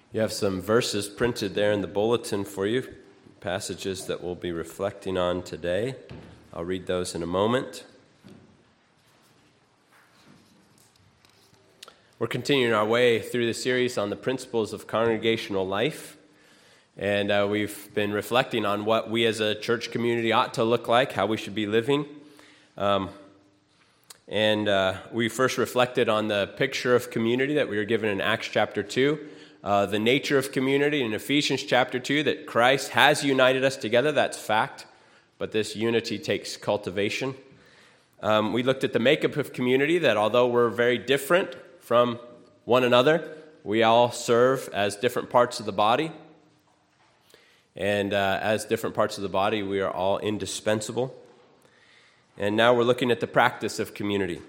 You have some verses printed there in the bulletin for you, passages that we'll be reflecting on today. I'll read those in a moment. We're continuing our way through the series on the principles of congregational life, and we've been reflecting on what we as a church community ought to look like, how we should be living. We first reflected on the picture of community that we were given in Acts chapter 2. The nature of community in Ephesians chapter 2, that Christ has united us together, that's fact, but this unity takes cultivation. We looked at the makeup of community, that although we're very different from one another, we all serve as different parts of the body, and as different parts of the body, we are all indispensable. And now we're looking at the practice of community,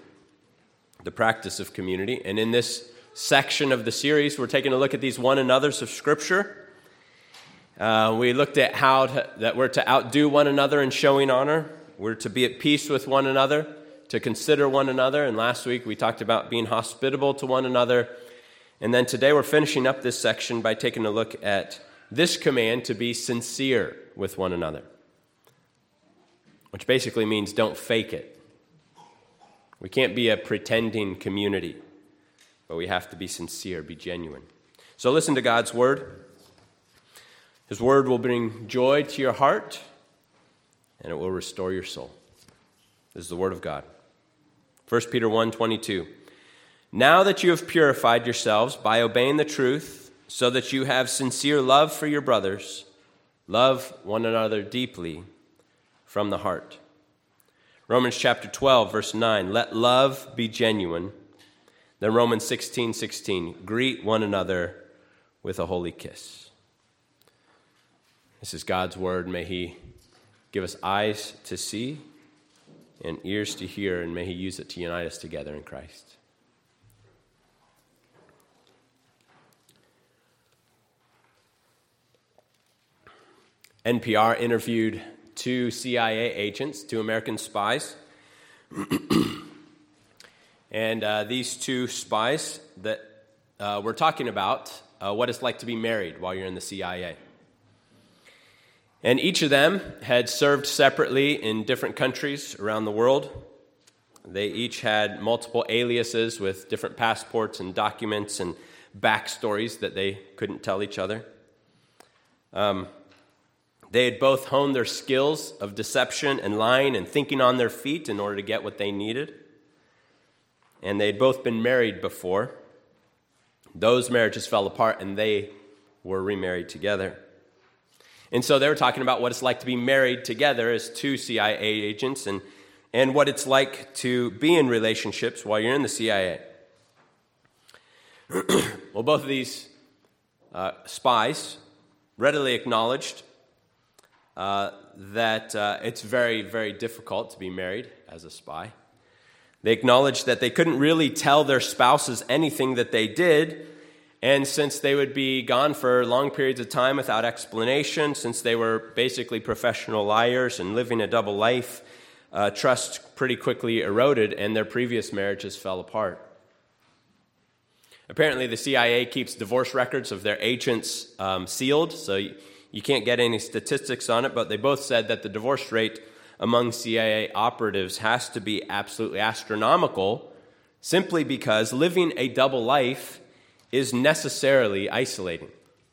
and in this section of the series, we're taking a look at these one another's of Scripture. We looked at that we're to outdo one another in showing honor. We're to be at peace with one another, to consider one another. And last week we talked about being hospitable to one another. And then today we're finishing up this section by taking a look at this command to be sincere with one another, which basically means don't fake it. We can't be a pretending community, but we have to be sincere, be genuine. So listen to God's word. His word will bring joy to your heart, and it will restore your soul. This is the word of God. 1 Peter 1:22. Now that you have purified yourselves by obeying the truth, so that you have sincere love for your brothers, love one another deeply from the heart. Romans chapter 12, verse 9. Let love be genuine. Then Romans 16:16, greet one another with a holy kiss. This is God's word. May He give us eyes to see and ears to hear, and may He use it to unite us together in Christ. NPR interviewed two CIA agents, two American spies. And these two spies that were talking about what it's like to be married while you're in the CIA. And each of them had served separately in different countries around the world. They each had multiple aliases with different passports and documents and backstories that they couldn't tell each other. They had both honed their skills of deception and lying and thinking on their feet in order to get what they needed. And they'd both been married before. Those marriages fell apart, and they were remarried together. And so they were talking about what it's like to be married together as two CIA agents, and what it's like to be in relationships while you're in the CIA. Well, both of these spies readily acknowledged that it's very, very difficult to be married as a spy. They acknowledged that they couldn't really tell their spouses anything that they did, and since they would be gone for long periods of time without explanation, since they were basically professional liars and living a double life, trust pretty quickly eroded, and their previous marriages fell apart. Apparently, the CIA keeps divorce records of their agents sealed, so you can't get any statistics on it, but they both said that the divorce rate among CIA operatives has to be absolutely astronomical, simply because living a double life is necessarily isolating.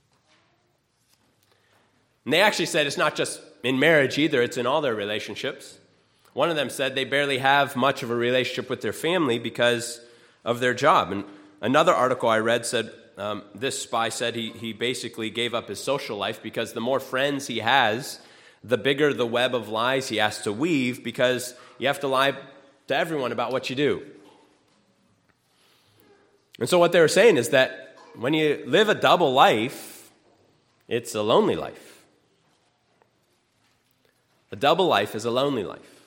And they actually said it's not just in marriage either, it's in all their relationships. One of them said they barely have much of a relationship with their family because of their job. And another article I read said this spy said he basically gave up his social life because the more friends he has, the bigger the web of lies he has to weave, because you have to lie to everyone about what you do. And so what they were saying is that when you live a double life, it's a lonely life. A double life is a lonely life.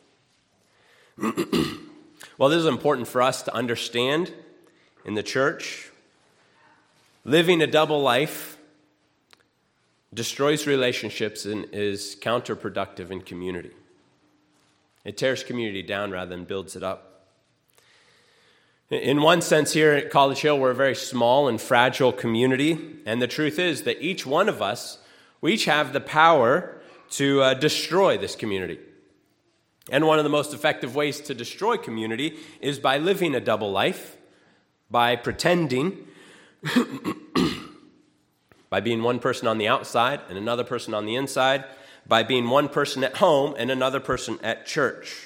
Well, this is important for us to understand in the church. Living a double life destroys relationships and is counterproductive in community. It tears community down rather than builds it up. In one sense, here at College Hill, we're a very small and fragile community, and the truth is that each one of us, we each have the power to destroy this community. And one of the most effective ways to destroy community is by living a double life, by pretending, by being one person on the outside and another person on the inside, by being one person at home and another person at church.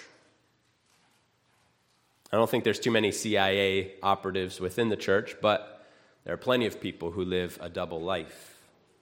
I don't think there's too many CIA operatives within the church, but there are plenty of people who live a double life.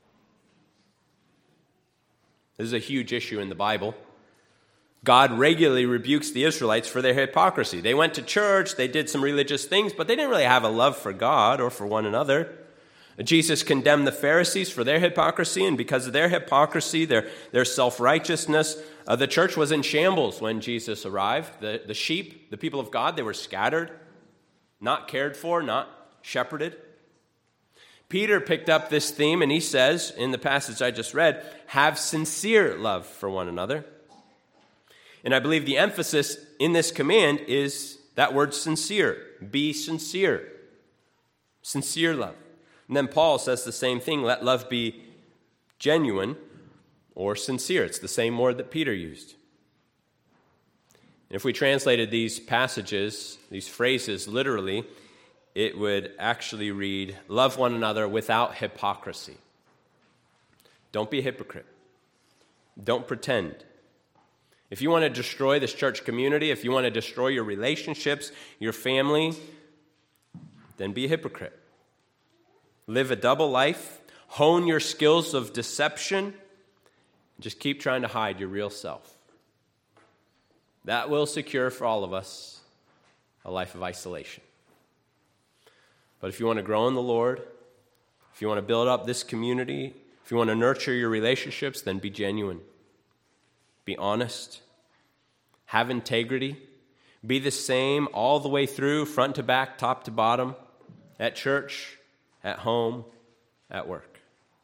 This is a huge issue in the Bible. God regularly rebukes the Israelites for their hypocrisy. They went to church, they did some religious things, but they didn't really have a love for God or for one another. Jesus condemned the Pharisees for their hypocrisy, and because of their hypocrisy, their self-righteousness, the church was in shambles when Jesus arrived. The sheep, the people of God, they were scattered, not cared for, not shepherded. Peter picked up this theme, and he says, in the passage I just read, have sincere love for one another. And I believe the emphasis in this command is that word sincere. Be sincere. Sincere love. And then Paul says the same thing, let love be genuine or sincere. It's the same word that Peter used. And if we translated these passages, these phrases literally, it would actually read, love one another without hypocrisy. Don't be a hypocrite. Don't pretend. If you want to destroy this church community, if you want to destroy your relationships, your family, then be a hypocrite. Live a double life, hone your skills of deception, just keep trying to hide your real self. That will secure for all of us a life of isolation. But if you want to grow in the Lord, if you want to build up this community, if you want to nurture your relationships, then be genuine. Be honest. Have integrity. Be the same all the way through, front to back, top to bottom, at church, at home, at work.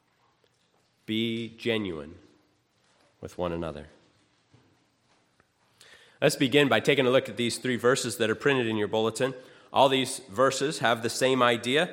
Be genuine with one another. Let's begin by taking a look at these 3 verses that are printed in your bulletin. All these verses have the same idea.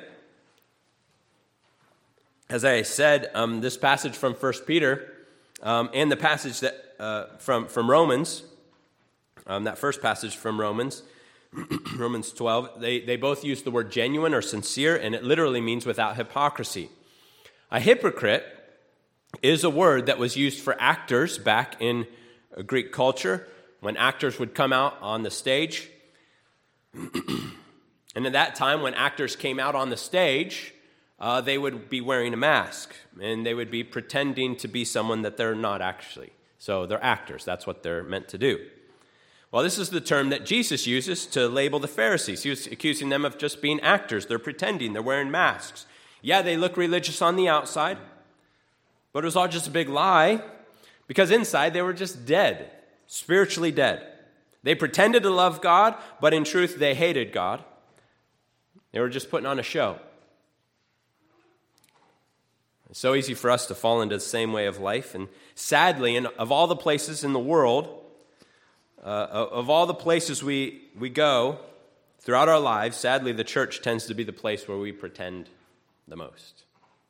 As I said, this passage from 1 Peter and the passage that from Romans, that first passage from Romans, Romans 12, they both use the word genuine or sincere, and it literally means without hypocrisy. A hypocrite is a word that was used for actors back in Greek culture, when actors would come out on the stage. And at that time, when actors came out on the stage, they would be wearing a mask, and they would be pretending to be someone that they're not actually. So they're actors. That's what they're meant to do. Well, this is the term that Jesus uses to label the Pharisees. He was accusing them of just being actors. They're pretending. They're wearing masks. Yeah, they look religious on the outside, but it was all just a big lie, because inside they were just dead, spiritually dead. They pretended to love God, but in truth they hated God. They were just putting on a show. It's so easy for us to fall into the same way of life. And sadly, of all the places in the world, of all the places we go throughout our lives, sadly, the church tends to be the place where we pretend the most.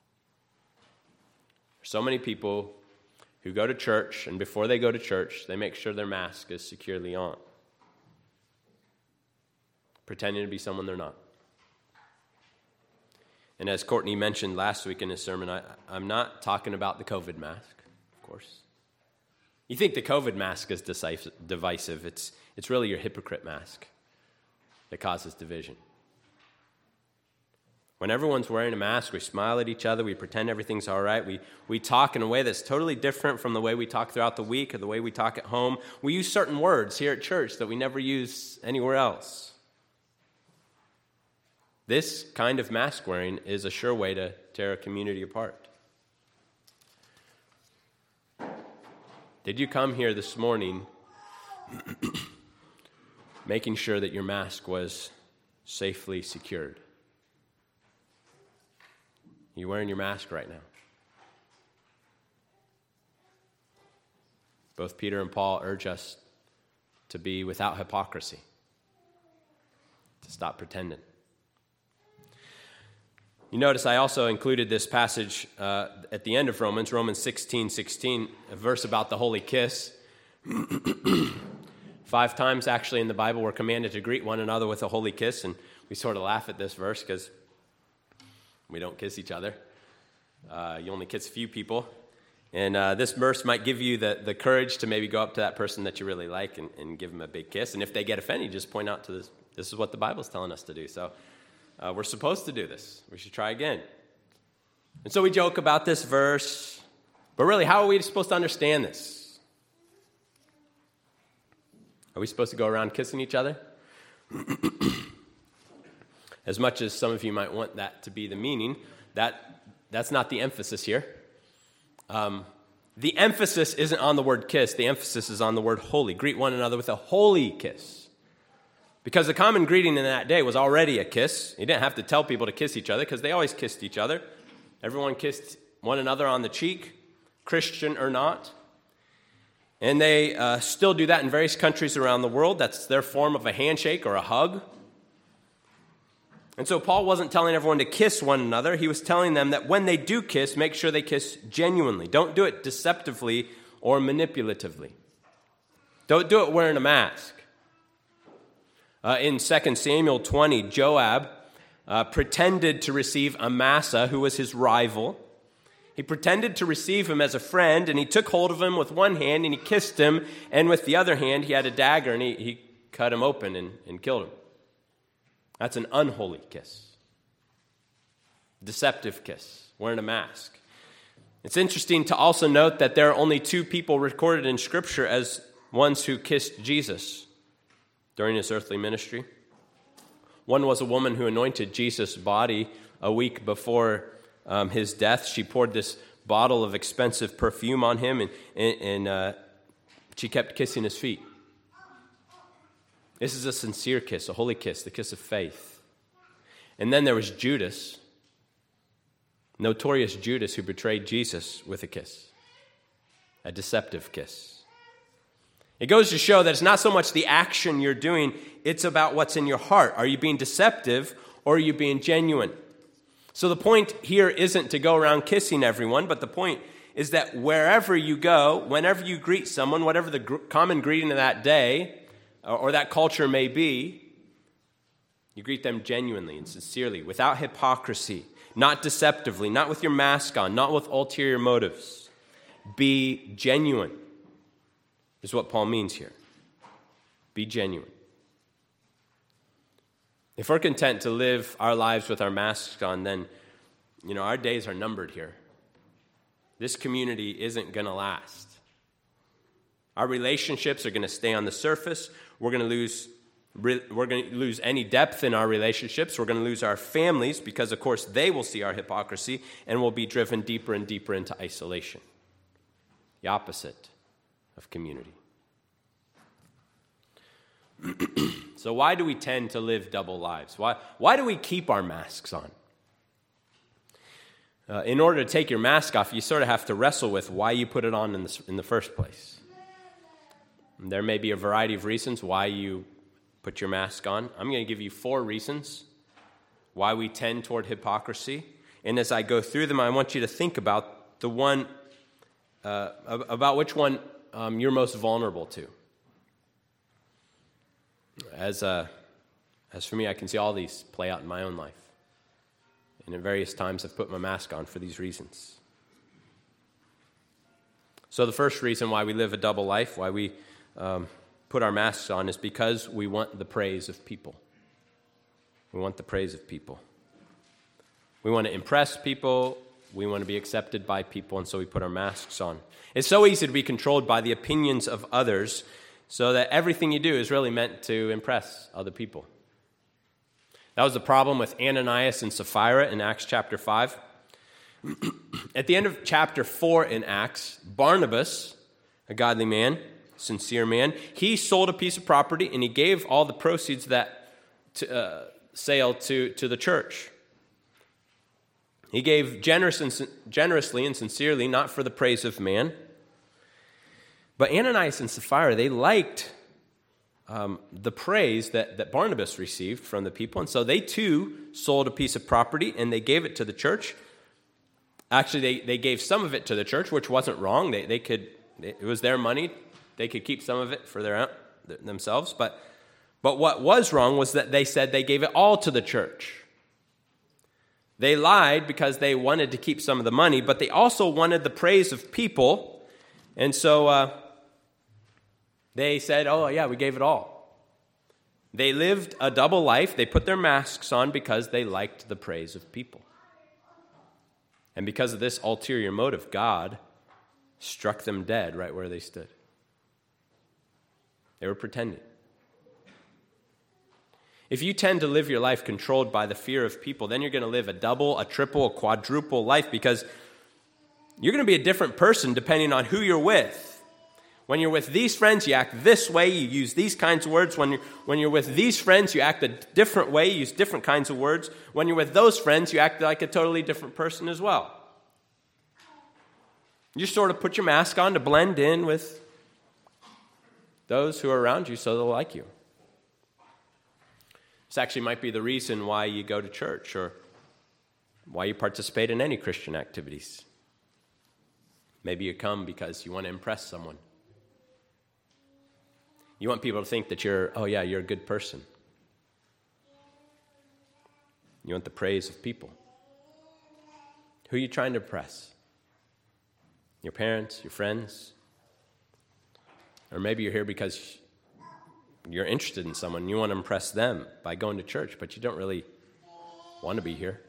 There's so many people who go to church, and before they go to church, they make sure their mask is securely on, pretending to be someone they're not. And as Courtney mentioned last week in his sermon, I'm not talking about the COVID mask, of course. You think the COVID mask is divisive. It's really your hypocrite mask that causes division. When everyone's wearing a mask, we smile at each other, we pretend everything's all right, we talk in a way that's totally different from the way we talk throughout the week or the way we talk at home. We use certain words here at church that we never use anywhere else. This kind of mask wearing is a sure way to tear a community apart. Did you come here this morning making sure that your mask was safely secured? Are you wearing your mask right now? Both Peter and Paul urge us to be without hypocrisy, to stop pretending. You notice I also included this passage at the end of Romans 16:16, a verse about the holy kiss. 5 times actually in the Bible we're commanded to greet one another with a holy kiss, and we sort of laugh at this verse because we don't kiss each other. You only kiss a few people. And this verse might give you the courage to maybe go up to that person that you really like and give them a big kiss. And if they get offended, just point out to this. This is what the Bible's telling us to do. So we're supposed to do this. We should try again. And so we joke about this verse. But really, how are we supposed to understand this? Are we supposed to go around kissing each other? As much as some of you might want that to be the meaning, that's not the emphasis here. The emphasis isn't on the word kiss. The emphasis is on the word holy. Greet one another with a holy kiss. Because the common greeting in that day was already a kiss. You didn't have to tell people to kiss each other because they always kissed each other. Everyone kissed one another on the cheek, Christian or not. And they still do that in various countries around the world. That's their form of a handshake or a hug. And so Paul wasn't telling everyone to kiss one another. He was telling them that when they do kiss, make sure they kiss genuinely. Don't do it deceptively or manipulatively. Don't do it wearing a mask. In 2 Samuel 20, Joab pretended to receive Amasa, who was his rival. He pretended to receive him as a friend, and he took hold of him with one hand, and he kissed him, and with the other hand, he had a dagger, and he cut him open and killed him. That's an unholy kiss. Deceptive kiss, wearing a mask. It's interesting to also note that there are only 2 people recorded in Scripture as ones who kissed Jesus during his earthly ministry. One was a woman who anointed Jesus' body a week before his death. She poured this bottle of expensive perfume on him, and she kept kissing his feet. This is a sincere kiss, a holy kiss, the kiss of faith. And then there was Judas, notorious Judas, who betrayed Jesus with a kiss, a deceptive kiss. It goes to show that it's not so much the action you're doing, it's about what's in your heart. Are you being deceptive or are you being genuine? So the point here isn't to go around kissing everyone, but the point is that wherever you go, whenever you greet someone, whatever the common greeting of that day or that culture may be, you greet them genuinely and sincerely, without hypocrisy, not deceptively, not with your mask on, not with ulterior motives. Be genuine, is what Paul means here. Be genuine. If we're content to live our lives with our masks on, then, our days are numbered here. This community isn't going to last. Our relationships are going to stay on the surface. We're going to lose any depth in our relationships. We're going to lose our families because, of course, they will see our hypocrisy and will be driven deeper and deeper into isolation. The opposite of community. So why do we tend to live double lives? Why do we keep our masks on? In order to take your mask off, you sort of have to wrestle with why you put it on in the first place. And there may be a variety of reasons why you put your mask on. I'm going to give you 4 reasons why we tend toward hypocrisy. And as I go through them, I want you to think about the one, about which one you're most vulnerable to. As for me, I can see all these play out in my own life. And at various times, I've put my mask on for these reasons. So the first reason why we live a double life, why we put our masks on, is because we want the praise of people. We want the praise of people. We want to impress people. We want to be accepted by people, and so we put our masks on. It's so easy to be controlled by the opinions of others, so that everything you do is really meant to impress other people. That was the problem with Ananias and Sapphira in Acts chapter 5. At the end of chapter 4 in Acts, Barnabas, a godly man, sincere man, he sold a piece of property and he gave all the proceeds of that sale to the church. He gave generously and sincerely, not for the praise of man. But Ananias and Sapphira, they liked the praise that Barnabas received from the people. And so they too sold a piece of property and they gave it to the church. Actually, they gave some of it to the church, which wasn't wrong. It was their money. They could keep some of it for themselves. But what was wrong was that they said they gave it all to the church. They lied because they wanted to keep some of the money, but they also wanted the praise of people. And so they said, oh, yeah, we gave it all. They lived a double life. They put their masks on because they liked the praise of people. And because of this ulterior motive, God struck them dead right where they stood. They were pretending. If you tend to live your life controlled by the fear of people, then you're going to live a double, a triple, a quadruple life because you're going to be a different person depending on who you're with. When you're with these friends, you act this way, you use these kinds of words. When you're with these friends, you act a different way, you use different kinds of words. When you're with those friends, you act like a totally different person as well. You sort of put your mask on to blend in with those who are around you so they'll like you. This actually might be the reason why you go to church or why you participate in any Christian activities. Maybe you come because you want to impress someone. You want people to think that you're a good person. You want the praise of people. Who are you trying to impress? Your parents, your friends? Or maybe you're here because you're interested in someone and you want to impress them by going to church, but you don't really want to be here.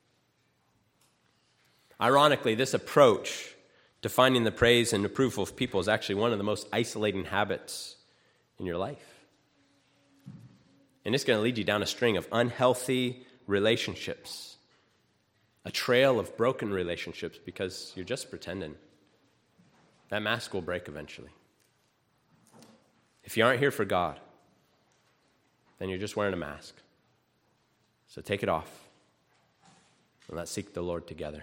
Ironically, this approach to finding the praise and approval of people is actually one of the most isolating habits in your life. And it's going to lead you down a string of unhealthy relationships, a trail of broken relationships because you're just pretending. That mask will break eventually. If you aren't here for God, then you're just wearing a mask. So take it off and let's seek the Lord together.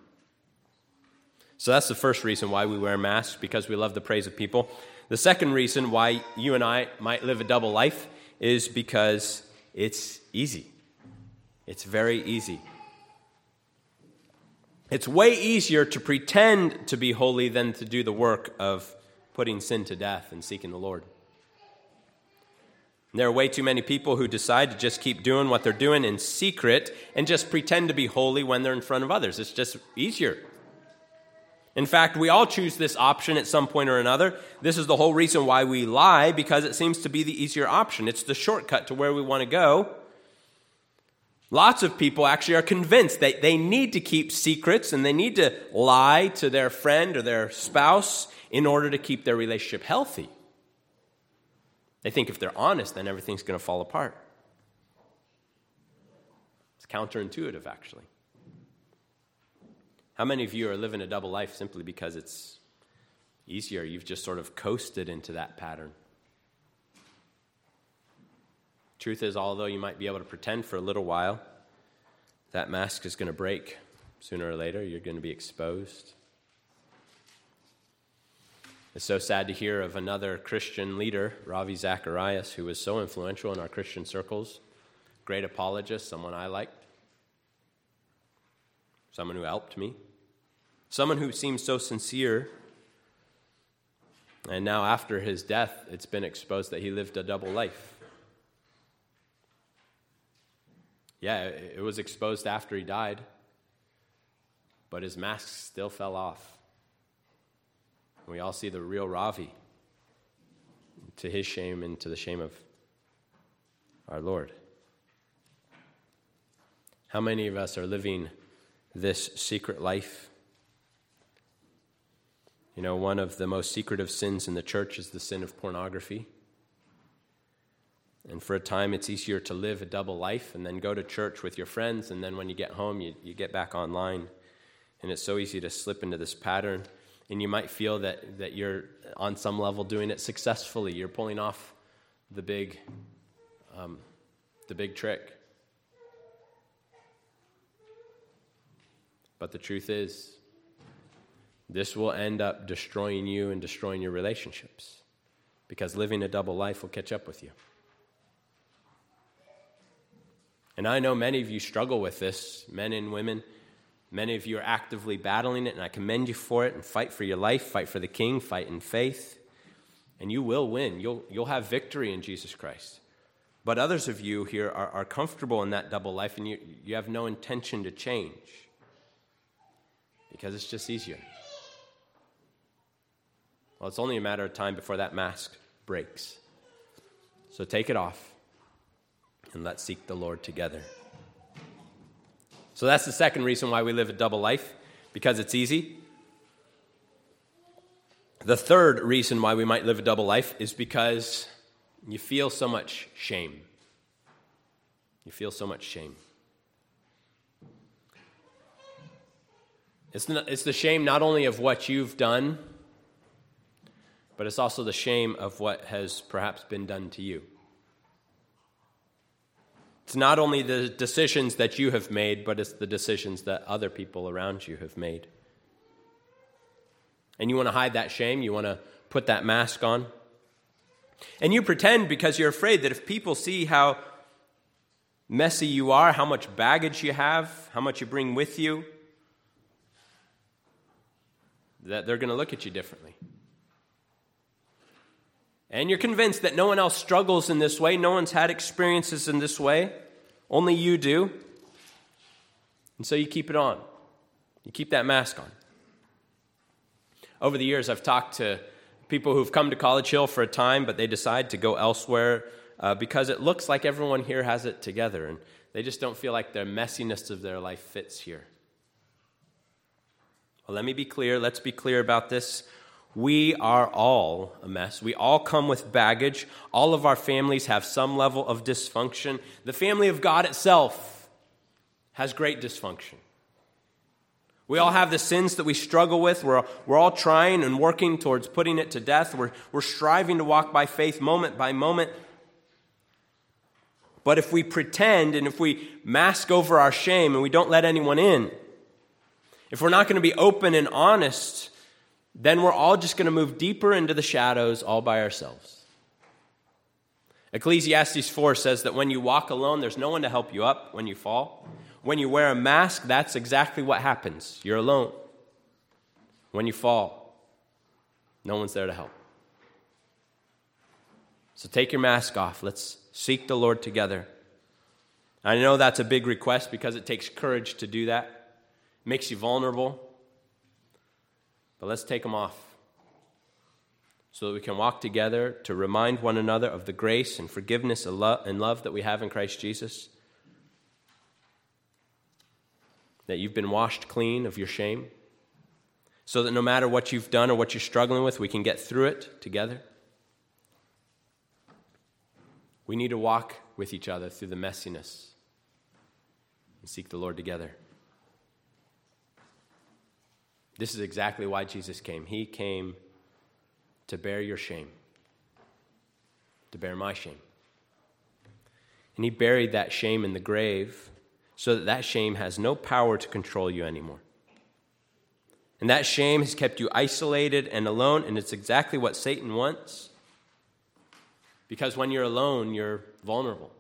So that's the first reason why we wear masks, because we love the praise of people. The second reason why you and I might live a double life is because it's easy. It's very easy. It's way easier to pretend to be holy than to do the work of putting sin to death and seeking the Lord. There are way too many people who decide to just keep doing what they're doing in secret and just pretend to be holy when they're in front of others. It's just easier. In fact, we all choose this option at some point or another. This is the whole reason why we lie, because it seems to be the easier option. It's the shortcut to where we want to go. Lots of people actually are convinced that they need to keep secrets and they need to lie to their friend or their spouse in order to keep their relationship healthy. They think if they're honest, then everything's going to fall apart. It's counterintuitive, actually. How many of you are living a double life simply because it's easier? You've just sort of coasted into that pattern. Truth is, although you might be able to pretend for a little while, that mask is going to break. Sooner or later, you're going to be exposed. It's so sad to hear of another Christian leader, Ravi Zacharias, who was so influential in our Christian circles. Great apologist, someone I liked. Someone who helped me. Someone who seemed so sincere. And now after his death, it's been exposed that he lived a double life. Yeah, it was exposed after he died, but his mask still fell off. We all see the real Ravi, to his shame and to the shame of our Lord. How many of us are living this secret life? You know, one of the most secretive sins in the church is the sin of pornography. And for a time, it's easier to live a double life and then go to church with your friends, and then when you get home, you get back online. And it's so easy to slip into this pattern. And you might feel that you're on some level doing it successfully. You're pulling off the big trick. But the truth is, this will end up destroying you and destroying your relationships. because living a double life will catch up with you. And I know many of you struggle with this, men and women. Many of you are actively battling it, and I commend you for it, and fight for your life, fight for the King, fight in faith, and you will win. You'll have victory in Jesus Christ. But others of you here are comfortable in that double life, and you have no intention to change because it's just easier. Well, it's only a matter of time before that mask breaks. So take it off. And let's seek the Lord together. So that's the second reason why we live a double life, because it's easy. The third reason why we might live a double life is because you feel so much shame. You feel so much shame. It's the shame not only of what you've done, but it's also the shame of what has perhaps been done to you. It's not only the decisions that you have made, but it's the decisions that other people around you have made. And you want to hide that shame. You want to put that mask on. And you pretend because you're afraid that if people see how messy you are, how much baggage you have, how much you bring with you, that they're going to look at you differently. And you're convinced that no one else struggles in this way. No one's had experiences in this way. Only you do. And so you keep it on. You keep that mask on. Over the years, I've talked to people who've come to College Hill for a time, but they decide to go elsewhere because it looks like everyone here has it together, and they just don't feel like the messiness of their life fits here. Well, let me be clear. Let's be clear about this. We are all a mess. We all come with baggage. All of our families have some level of dysfunction. The family of God itself has great dysfunction. We all have the sins that we struggle with. We're all trying and working towards putting it to death. We're striving to walk by faith moment by moment. But if we pretend and if we mask over our shame and we don't let anyone in, if we're not going to be open and honest, then we're all just going to move deeper into the shadows all by ourselves. Ecclesiastes 4 says that when you walk alone, there's no one to help you up when you fall. When you wear a mask, that's exactly what happens. You're alone. When you fall, no one's there to help. So take your mask off. Let's seek the Lord together. I know that's a big request because it takes courage to do that. It makes you vulnerable. But let's take them off so that we can walk together to remind one another of the grace and forgiveness and love that we have in Christ Jesus. That you've been washed clean of your shame. So that no matter what you've done or what you're struggling with, we can get through it together. We need to walk with each other through the messiness and seek the Lord together. This is exactly why Jesus came. He came to bear your shame, to bear my shame. And he buried that shame in the grave so that that shame has no power to control you anymore. And that shame has kept you isolated and alone, and it's exactly what Satan wants. Because when you're alone, you're vulnerable.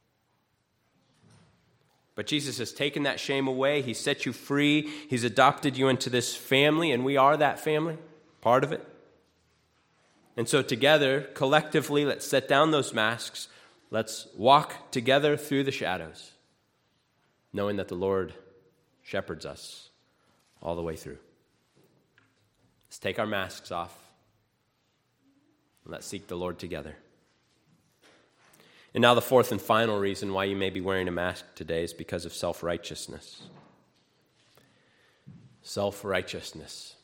But Jesus has taken that shame away. He set you free. He's adopted you into this family, and we are that family, part of it. And so together, collectively, let's set down those masks. Let's walk together through the shadows, knowing that the Lord shepherds us all the way through. Let's take our masks off, and let's seek the Lord together. And now the fourth and final reason why you may be wearing a mask today is because of self-righteousness. Self-righteousness.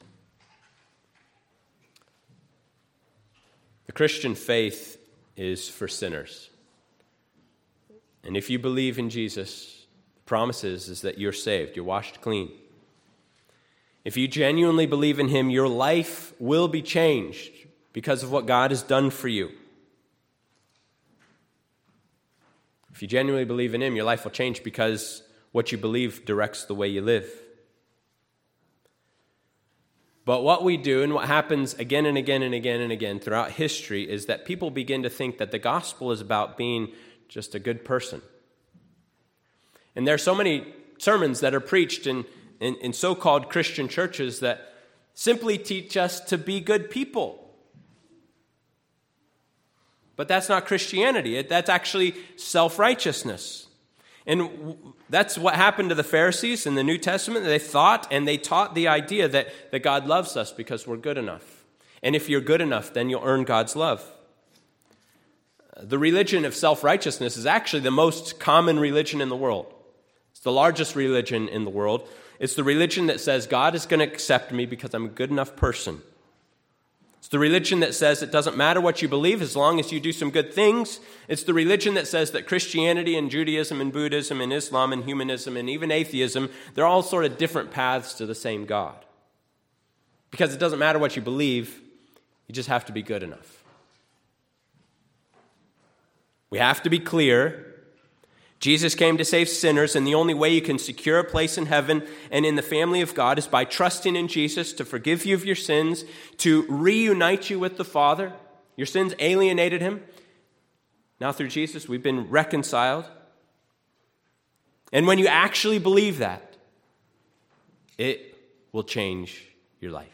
The Christian faith is for sinners. And if you believe in Jesus, the promise is that you're saved, you're washed clean. If you genuinely believe in him, your life will be changed because of what God has done for you. If you genuinely believe in him, your life will change because what you believe directs the way you live. But what we do and what happens again and again and again and again throughout history is that people begin to think that the gospel is about being just a good person. And there are so many sermons that are preached in so-called Christian churches that simply teach us to be good people. But that's not Christianity. That's actually self-righteousness. And that's what happened to the Pharisees in the New Testament. They thought and they taught the idea that God loves us because we're good enough. And if you're good enough, then you'll earn God's love. The religion of self-righteousness is actually the most common religion in the world. It's the largest religion in the world. It's the religion that says God is going to accept me because I'm a good enough person. It's the religion that says it doesn't matter what you believe as long as you do some good things. It's the religion that says that Christianity and Judaism and Buddhism and Islam and humanism and even atheism, they're all sort of different paths to the same God. Because it doesn't matter what you believe, you just have to be good enough. We have to be clear. Jesus came to save sinners, and the only way you can secure a place in heaven and in the family of God is by trusting in Jesus to forgive you of your sins, to reunite you with the Father. Your sins alienated him. Now through Jesus, we've been reconciled. And when you actually believe that, it will change your life.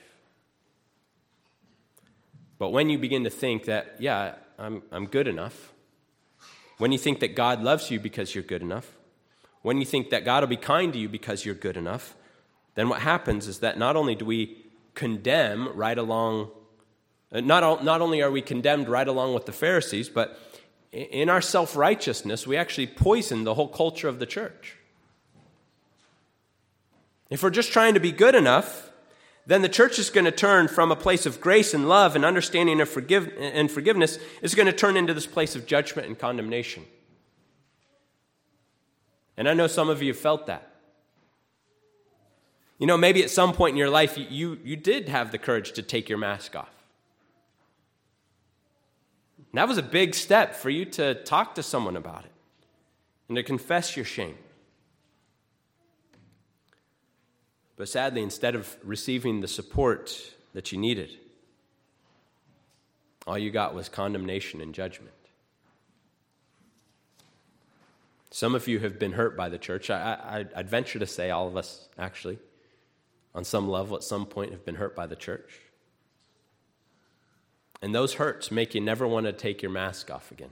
But when you begin to think that, yeah, I'm good enough, when you think that God loves you because you're good enough, when you think that God will be kind to you because you're good enough, then what happens is that not only do we condemn right along, not only are we condemned right along with the Pharisees, but in our self-righteousness, we actually poison the whole culture of the church. If we're just trying to be good enough, then the church is going to turn from a place of grace and love and understanding of forgiveness is going to turn into this place of judgment and condemnation. And I know some of you have felt that. You know, maybe at some point in your life, you did have the courage to take your mask off. And that was a big step for you to talk to someone about it and to confess your shame. But sadly, instead of receiving the support that you needed, all you got was condemnation and judgment. Some of you have been hurt by the church. I'd venture to say all of us, actually, on some level, at some point, have been hurt by the church. And those hurts make you never want to take your mask off again.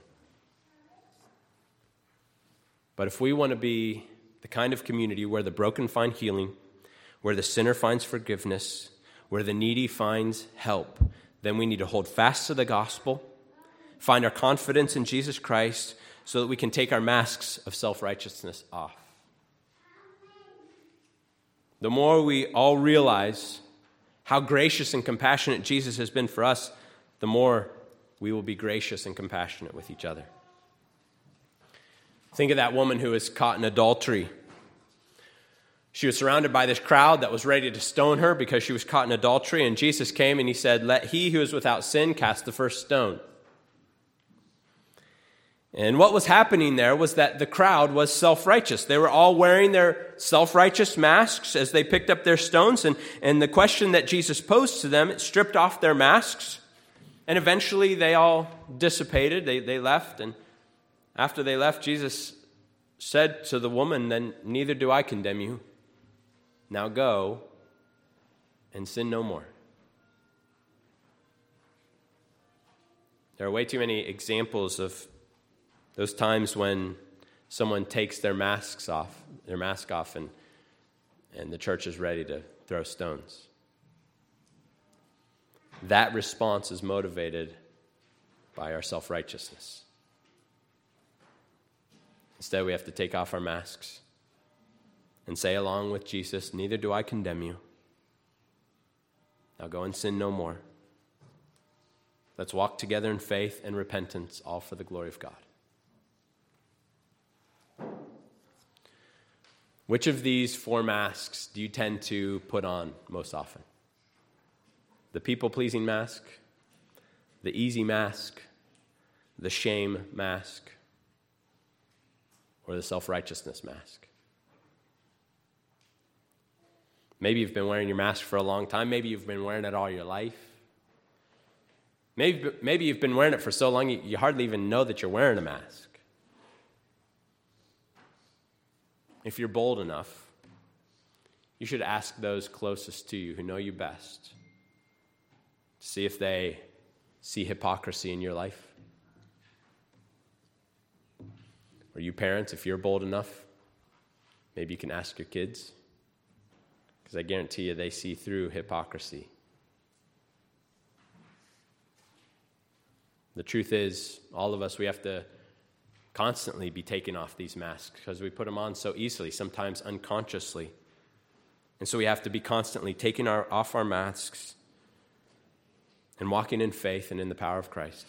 But if we want to be the kind of community where the broken find healing, where the sinner finds forgiveness, where the needy finds help, then we need to hold fast to the gospel, find our confidence in Jesus Christ so that we can take our masks of self-righteousness off. The more we all realize how gracious and compassionate Jesus has been for us, the more we will be gracious and compassionate with each other. Think of that woman who was caught in adultery. She was surrounded by this crowd that was ready to stone her because she was caught in adultery, and Jesus came and he said, "Let he who is without sin cast the first stone." And what was happening there was that the crowd was self-righteous. They were all wearing their self-righteous masks as they picked up their stones, and the question that Jesus posed to them, it stripped off their masks, and eventually they all dissipated. They left, and after they left, Jesus said to the woman, "Then neither do I condemn you. Now go and sin no more." There are way too many examples of those times when someone takes their mask off, and the church is ready to throw stones. That response is motivated by our self-righteousness. Instead, we have to take off our masks and say along with Jesus, "Neither do I condemn you. Now go and sin no more." Let's walk together in faith and repentance, all for the glory of God. Which of these four masks do you tend to put on most often? The people-pleasing mask, the easy mask, the shame mask, or the self-righteousness mask? Maybe you've been wearing your mask for a long time. Maybe you've been wearing it all your life. Maybe you've been wearing it for so long you hardly even know that you're wearing a mask. If you're bold enough, you should ask those closest to you who know you best to see if they see hypocrisy in your life. Or you parents, if you're bold enough, maybe you can ask your kids, because I guarantee you they see through hypocrisy. The truth is, all of us, we have to constantly be taking off these masks because we put them on so easily, sometimes unconsciously. And so we have to be constantly taking off our masks and walking in faith and in the power of Christ.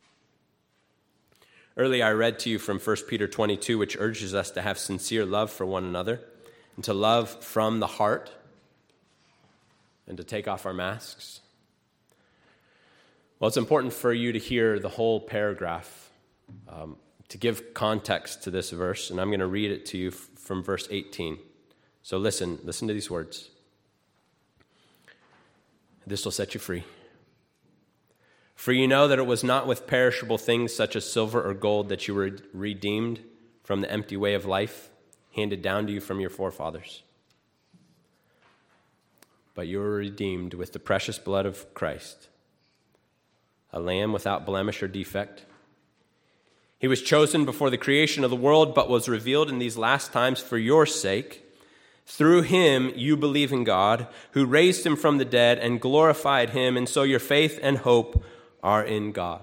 Earlier, I read to you from 1 Peter 22, which urges us to have sincere love for one another and to love from the heart and to take off our masks. Well, it's important for you to hear the whole paragraph to give context to this verse, and I'm going to read it to you from verse 18. So listen to these words. This will set you free. For you know that it was not with perishable things such as silver or gold that you were redeemed from the empty way of life handed down to you from your forefathers, but you were redeemed with the precious blood of Christ, a lamb without blemish or defect. He was chosen before the creation of the world, but was revealed in these last times for your sake. Through him you believe in God, who raised him from the dead and glorified him, and so your faith and hope are in God.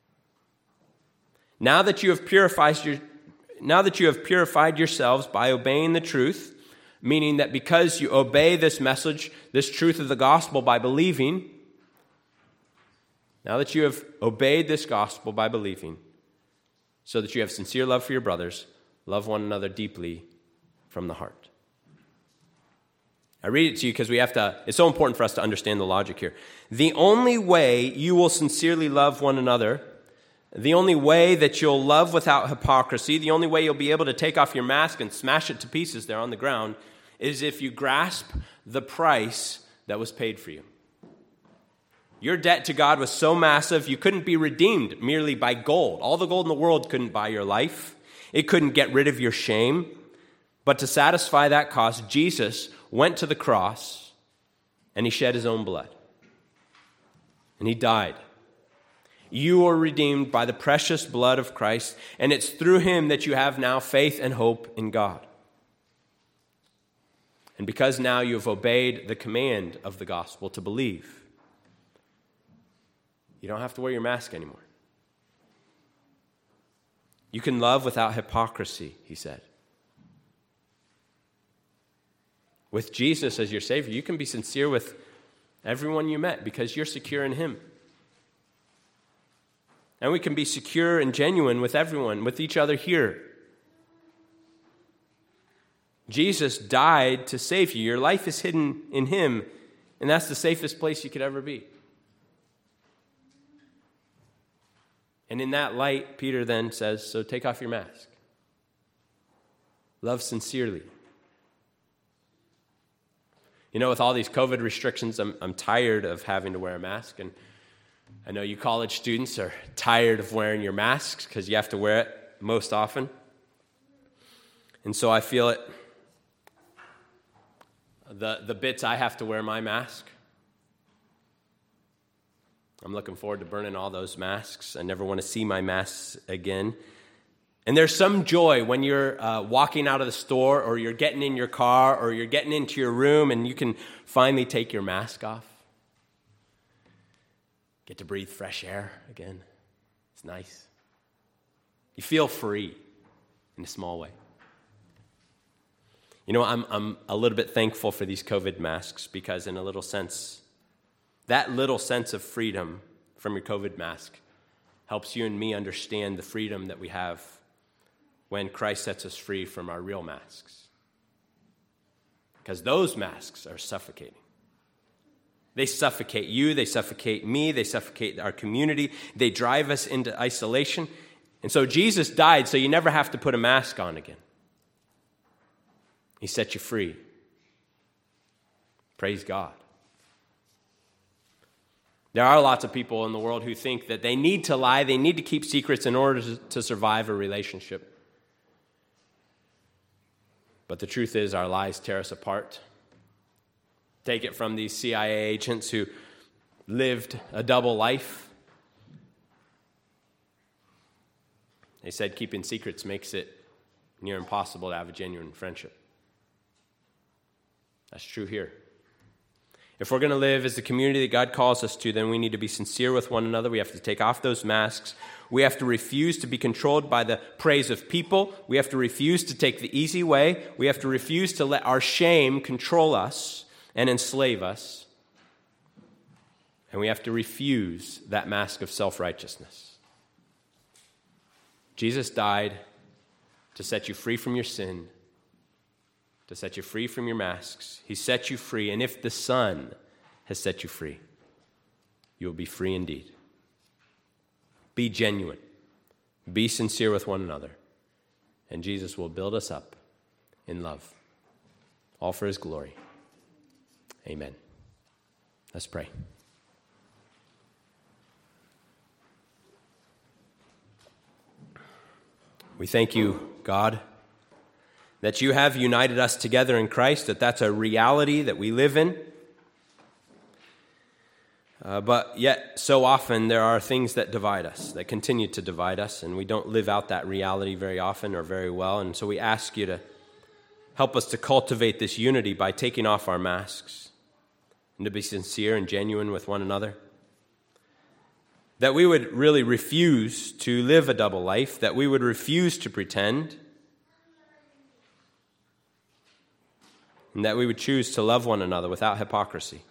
Now that you have purified yourselves by obeying the truth, meaning that because you obey this message, this truth of the gospel by believing, now that you have obeyed this gospel by believing, so that you have sincere love for your brothers, love one another deeply from the heart. I read it to you because it's so important for us to understand the logic here. The only way you will sincerely love one another, the only way that you'll love without hypocrisy, the only way you'll be able to take off your mask and smash it to pieces there on the ground is if you grasp the price that was paid for you. Your debt to God was so massive, you couldn't be redeemed merely by gold. All the gold in the world couldn't buy your life. It couldn't get rid of your shame. But to satisfy that cost, Jesus went to the cross and he shed his own blood. And he died. You are redeemed by the precious blood of Christ, and it's through him that you have now faith and hope in God. And because now you have obeyed the command of the gospel to believe, you don't have to wear your mask anymore. You can love without hypocrisy, he said. With Jesus as your Savior, you can be sincere with everyone you met because you're secure in him. And we can be secure and genuine with everyone, with each other here. Jesus died to save you. Your life is hidden in him, and that's the safest place you could ever be. And in that light, Peter then says, so take off your mask. Love sincerely. You know, with all these COVID restrictions, I'm tired of having to wear a mask. And I know you college students are tired of wearing your masks because you have to wear it most often. And so I feel it. The bits I have to wear my mask, I'm looking forward to burning all those masks. I never want to see my masks again. And there's some joy when you're walking out of the store or you're getting in your car or you're getting into your room and you can finally take your mask off. Get to breathe fresh air again. It's nice. You feel free in a small way. You know, I'm a little bit thankful for these COVID masks because in a little sense, that little sense of freedom from your COVID mask helps you and me understand the freedom that we have when Christ sets us free from our real masks. Because those masks are suffocating. They suffocate you, they suffocate me, they suffocate our community, they drive us into isolation. And so Jesus died so you never have to put a mask on again. He set you free. Praise God. There are lots of people in the world who think that they need to lie, they need to keep secrets in order to survive a relationship. But the truth is, our lies tear us apart. Take it from these CIA agents who lived a double life. They said keeping secrets makes it near impossible to have a genuine friendship. That's true here. If we're going to live as the community that God calls us to, then we need to be sincere with one another. We have to take off those masks. We have to refuse to be controlled by the praise of people. We have to refuse to take the easy way. We have to refuse to let our shame control us and enslave us. And we have to refuse that mask of self-righteousness. Jesus died to set you free from your sin, to set you free from your masks. He set you free, and if the Son has set you free, you will be free indeed. Be genuine. Be sincere with one another, and Jesus will build us up in love, all for his glory. Amen. Let's pray. We thank you, God, that you have united us together in Christ, that's a reality that we live in. But yet, so often, there are things that divide us, that continue to divide us, and we don't live out that reality very often or very well. And so we ask you to help us to cultivate this unity by taking off our masks and to be sincere and genuine with one another. That we would really refuse to live a double life, that we would refuse to pretend, and that we would choose to love one another without hypocrisy.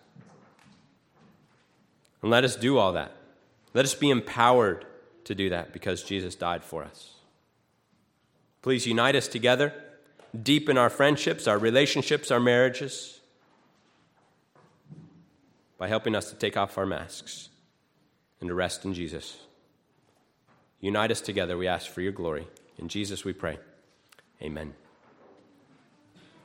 And let us do all that. Let us be empowered to do that because Jesus died for us. Please unite us together, deepen our friendships, our relationships, our marriages, by helping us to take off our masks and to rest in Jesus. Unite us together, we ask for your glory. In Jesus we pray. Amen.